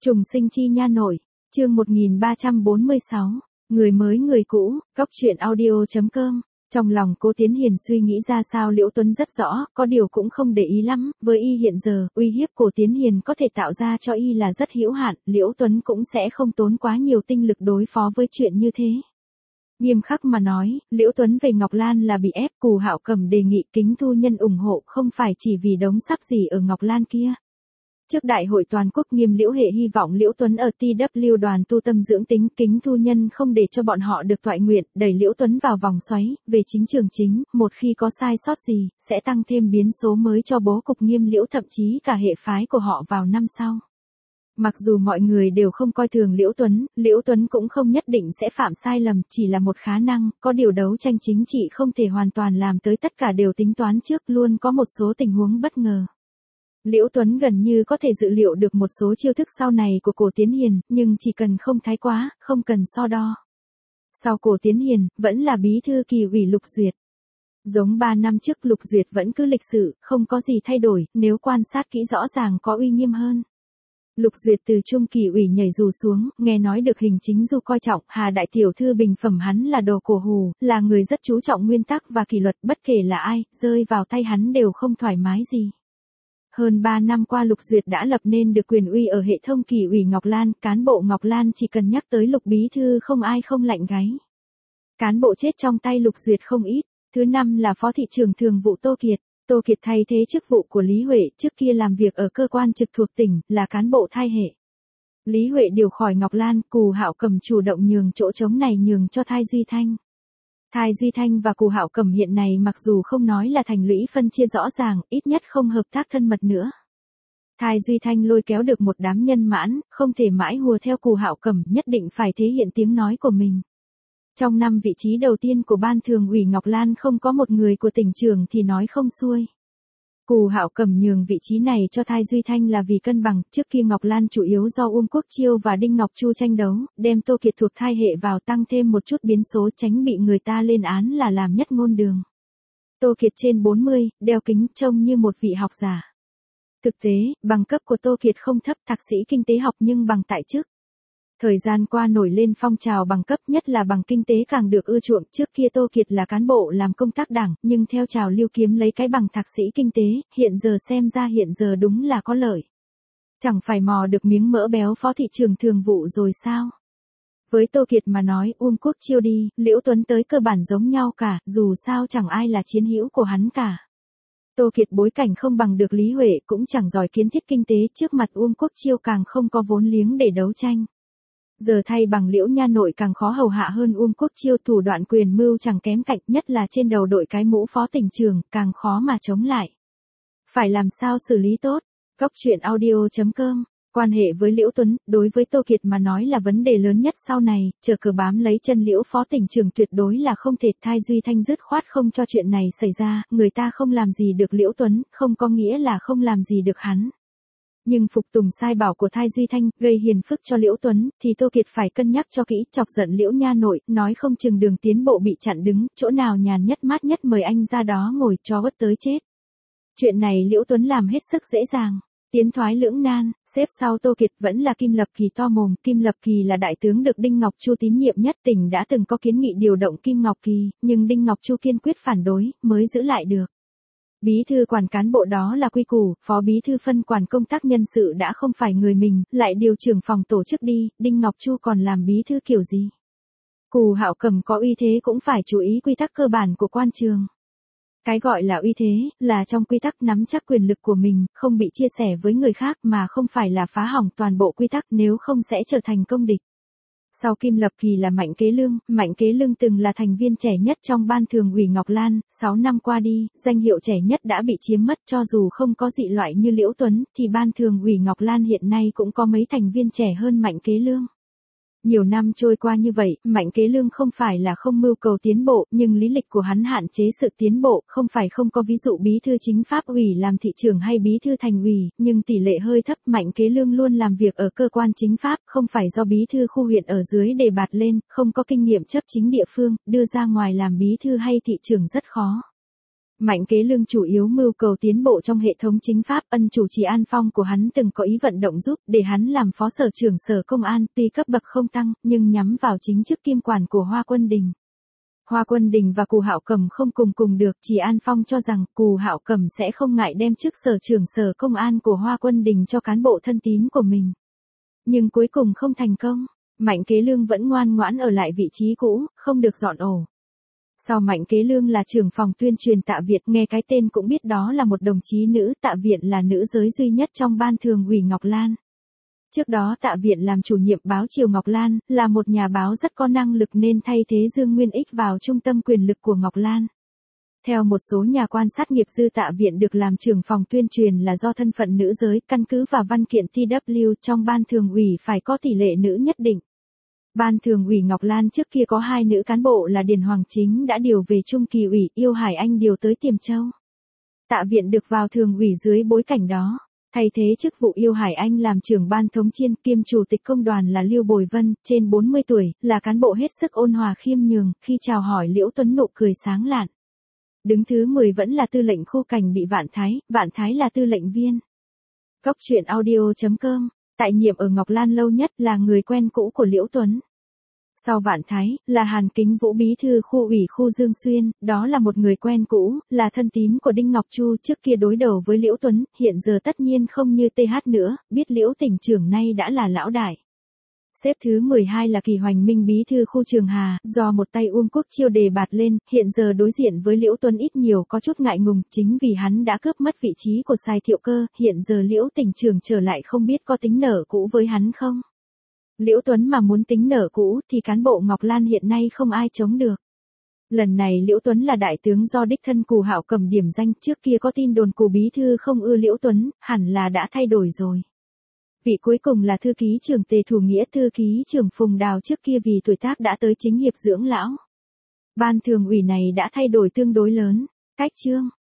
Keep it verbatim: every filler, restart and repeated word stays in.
Trùng sinh chi nha nội, chương một nghìn ba trăm bốn mươi sáu, người mới người cũ, góc truyện audio.com. Trong lòng Cố Tiến Hiền suy nghĩ ra sao Liễu Tuấn rất rõ, có điều cũng không để ý lắm, với y hiện giờ, uy hiếp Cố Tiến Hiền có thể tạo ra cho y là rất hữu hạn, Liễu Tuấn cũng sẽ không tốn quá nhiều tinh lực đối phó với chuyện như thế. Nghiêm khắc mà nói, Liễu Tuấn về Ngọc Lan là bị ép, Cù Hạo Cầm đề nghị Kính Thu Nhân ủng hộ không phải chỉ vì đống sắp gì ở Ngọc Lan kia. Trước đại hội toàn quốc Nghiêm Liễu Hệ hy vọng Liễu Tuấn ở tê vê đoàn tu tâm dưỡng tính, Kính Thu Nhân không để cho bọn họ được toại nguyện, đẩy Liễu Tuấn vào vòng xoáy, về chính trường chính, một khi có sai sót gì, sẽ tăng thêm biến số mới cho bố cục Nghiêm Liễu thậm chí cả hệ phái của họ vào năm sau. Mặc dù mọi người đều không coi thường Liễu Tuấn, Liễu Tuấn cũng không nhất định sẽ phạm sai lầm, chỉ là một khả năng, có điều đấu tranh chính trị không thể hoàn toàn làm tới tất cả đều tính toán trước, luôn có một số tình huống bất ngờ. Liễu Tuấn gần như có thể dự liệu được một số chiêu thức sau này của Cố Tiến Hiền, nhưng chỉ cần không thái quá, không cần so đo. Sau Cố Tiến Hiền, vẫn là bí thư Kỳ ủy Lục Duyệt. Giống ba năm trước Lục Duyệt vẫn cứ lịch sự, không có gì thay đổi, nếu quan sát kỹ rõ ràng có uy nghiêm hơn. Lục Duyệt từ Trung Kỳ ủy nhảy dù xuống, nghe nói được hình chính du coi trọng, Hà đại tiểu thư bình phẩm hắn là đồ cổ hù, là người rất chú trọng nguyên tắc và kỷ luật, bất kể là ai, rơi vào tay hắn đều không thoải mái gì. Hơn ba năm qua Lục Duyệt đã lập nên được quyền uy ở hệ thống Kỳ ủy Ngọc Lan, cán bộ Ngọc Lan chỉ cần nhắc tới Lục bí thư không ai không lạnh gáy. Cán bộ chết trong tay Lục Duyệt không ít. Thứ năm là Phó thị trưởng thường vụ Tô Kiệt. Tô Kiệt thay thế chức vụ của Lý Huệ, trước kia làm việc ở cơ quan trực thuộc tỉnh, là cán bộ thai hệ. Lý Huệ điều khỏi Ngọc Lan, Cù Hạo Cầm chủ động nhường chỗ trống này nhường cho Thai Duy Thanh. Thai Duy Thanh và Cù Hạo Cầm hiện này mặc dù không nói là thành lũy phân chia rõ ràng, ít nhất không hợp tác thân mật nữa. Thai Duy Thanh lôi kéo được một đám nhân mãn, không thể mãi hùa theo Cù Hạo Cầm, nhất định phải thể hiện tiếng nói của mình. Trong năm vị trí đầu tiên của Ban Thường ủy Ngọc Lan không có một người của tỉnh trưởng thì nói không xuôi. Cù Hạo Cầm nhường vị trí này cho Thai Duy Thanh là vì cân bằng, trước kia Ngọc Lan chủ yếu do Uông Quốc Chiêu và Đinh Ngọc Chu tranh đấu, đem Tô Kiệt thuộc thai hệ vào tăng thêm một chút biến số tránh bị người ta lên án là làm nhất ngôn đường. Tô Kiệt trên bốn mươi, đeo kính trông như một vị học giả. Thực tế, bằng cấp của Tô Kiệt không thấp, thạc sĩ kinh tế học nhưng bằng tại chức. Thời gian qua nổi lên phong trào bằng cấp, nhất là bằng kinh tế càng được ưa chuộng, trước kia Tô Kiệt là cán bộ làm công tác đảng, nhưng theo trào lưu kiếm lấy cái bằng thạc sĩ kinh tế, hiện giờ xem ra hiện giờ đúng là có lợi. Chẳng phải mò được miếng mỡ béo Phó thị trưởng thường vụ rồi sao? Với Tô Kiệt mà nói, Uông Quốc Chiêu đi, Liễu Tuấn tới cơ bản giống nhau cả, dù sao chẳng ai là chiến hữu của hắn cả. Tô Kiệt bối cảnh không bằng được Lý Huệ, cũng chẳng giỏi kiến thiết kinh tế, trước mặt Uông Quốc Chiêu càng không có vốn liếng để đấu tranh. Giờ thay bằng Liễu nha nội càng khó hầu hạ hơn Uông Quốc Chiêu, thủ đoạn quyền mưu chẳng kém cạnh, nhất là trên đầu đội cái mũ phó tỉnh trưởng, càng khó mà chống lại. Phải làm sao xử lý tốt? Góc truyện audio.com. Quan hệ với Liễu Tuấn, đối với Tô Kiệt mà nói là vấn đề lớn nhất sau này, chờ cờ bám lấy chân Liễu phó tỉnh trưởng tuyệt đối là không thể. Thai Duy Thanh dứt khoát không cho chuyện này xảy ra, người ta không làm gì được Liễu Tuấn, không có nghĩa là không làm gì được hắn. Nhưng phục tùng sai bảo của Thai Duy Thanh, gây hiền phức cho Liễu Tuấn, thì Tô Kiệt phải cân nhắc cho kỹ, chọc giận Liễu nha nội, nói không chừng đường tiến bộ bị chặn đứng, chỗ nào nhàn nhất mát nhất mời anh ra đó ngồi cho vất tới chết. Chuyện này Liễu Tuấn làm hết sức dễ dàng. Tiến thoái lưỡng nan, xếp sau Tô Kiệt vẫn là Kim Lập Kỳ to mồm, Kim Lập Kỳ là đại tướng được Đinh Ngọc Chu tín nhiệm nhất, tỉnh đã từng có kiến nghị điều động Kim Ngọc Kỳ, nhưng Đinh Ngọc Chu kiên quyết phản đối, mới giữ lại được. Bí thư quản cán bộ đó là quy củ, phó bí thư phân quản công tác nhân sự đã không phải người mình, lại điều trưởng phòng tổ chức đi, Đinh Ngọc Chu còn làm bí thư kiểu gì? Cù Hạo Cầm có uy thế cũng phải chú ý quy tắc cơ bản của quan trường. Cái gọi là uy thế, là trong quy tắc nắm chắc quyền lực của mình, không bị chia sẻ với người khác mà không phải là phá hỏng toàn bộ quy tắc, nếu không sẽ trở thành công địch. Sau Kim Lập Kỳ là Mạnh Kế Lương, Mạnh Kế Lương từng là thành viên trẻ nhất trong Ban Thường ủy Ngọc Lan, sáu năm qua đi, danh hiệu trẻ nhất đã bị chiếm mất, cho dù không có dị loại như Liễu Tuấn, thì Ban Thường ủy Ngọc Lan hiện nay cũng có mấy thành viên trẻ hơn Mạnh Kế Lương. Nhiều năm trôi qua như vậy, Mạnh Kế Lương không phải là không mưu cầu tiến bộ, nhưng lý lịch của hắn hạn chế sự tiến bộ, không phải không có ví dụ bí thư chính pháp ủy làm thị trưởng hay bí thư thành ủy, nhưng tỷ lệ hơi thấp. Mạnh Kế Lương luôn làm việc ở cơ quan chính pháp, không phải do bí thư khu huyện ở dưới đề bạt lên, không có kinh nghiệm chấp chính địa phương, đưa ra ngoài làm bí thư hay thị trưởng rất khó. Mạnh Kế Lương chủ yếu mưu cầu tiến bộ trong hệ thống chính pháp, ân chủ trì An Phong của hắn từng có ý vận động giúp để hắn làm phó sở trưởng sở công an, tuy cấp bậc không tăng, nhưng nhắm vào chính chức kiêm quản của Hoa Quân Đình. Hoa Quân Đình và Cù Hạo Cầm không cùng cùng được, Trì An Phong cho rằng Cù Hạo Cầm sẽ không ngại đem chức sở trưởng sở công an của Hoa Quân Đình cho cán bộ thân tín của mình. Nhưng cuối cùng không thành công, Mạnh Kế Lương vẫn ngoan ngoãn ở lại vị trí cũ, không được dọn ổ. Sau Mạnh Kế Lương là trưởng phòng tuyên truyền Tạ Viện, nghe cái tên cũng biết đó là một đồng chí nữ, Tạ Viện là nữ giới duy nhất trong ban thường ủy Ngọc Lan. Trước đó Tạ Viện làm chủ nhiệm báo Triều Ngọc Lan, là một nhà báo rất có năng lực nên thay thế Dương Nguyên Ích vào trung tâm quyền lực của Ngọc Lan. Theo một số nhà quan sát nghiệp dư, Tạ Viện được làm trưởng phòng tuyên truyền là do thân phận nữ giới, căn cứ vào văn kiện T W trong ban thường ủy phải có tỷ lệ nữ nhất định. Ban thường ủy Ngọc Lan trước kia có hai nữ cán bộ là Điền Hoàng Chính đã điều về Trung Kỳ ủy, Yêu Hải Anh điều tới Tiềm Châu. Tạ Viện được vào thường ủy dưới bối cảnh đó. Thay thế chức vụ Yêu Hải Anh làm trưởng ban thống chiên kiêm chủ tịch công đoàn là Lưu Bồi Vân, trên bốn mươi tuổi, là cán bộ hết sức ôn hòa khiêm nhường, khi chào hỏi Liễu Tuấn nụ cười sáng lạn. Đứng thứ mười vẫn là tư lệnh khu cảnh bị Vạn Thái, Vạn Thái là tư lệnh viên. Góc truyện audio chấm com, tại nhiệm ở Ngọc Lan lâu nhất, là người quen cũ của Liễu Tuấn. Sau Vạn Thái, là Hàn Kính Vũ bí thư khu ủy khu Dương Xuyên, đó là một người quen cũ, là thân tín của Đinh Ngọc Chu, trước kia đối đầu với Liễu Tuấn, hiện giờ tất nhiên không như tê hát nữa, biết Liễu tỉnh trưởng nay đã là lão đại. Xếp thứ mười hai là Kỳ Hoành Minh bí thư khu Trường Hà, do một tay Uông Quốc Chiêu đề bạt lên, hiện giờ đối diện với Liễu Tuấn ít nhiều có chút ngại ngùng, chính vì hắn đã cướp mất vị trí của Sài Thiệu Cơ, hiện giờ Liễu tỉnh trưởng trở lại không biết có tính nở cũ với hắn không. Liễu Tuấn mà muốn tính nở cũ thì cán bộ Ngọc Lan hiện nay không ai chống được. Lần này Liễu Tuấn là đại tướng do đích thân Cù Hạo Cầm điểm danh, trước kia có tin đồn Cù bí thư không ưa Liễu Tuấn, hẳn là đã thay đổi rồi. Vị cuối cùng là thư ký trưởng Tề Thủ Nghĩa, thư ký trưởng Phùng Đào trước kia vì tuổi tác đã tới chính hiệp dưỡng lão. Ban thường ủy này đã thay đổi tương đối lớn. Cách chương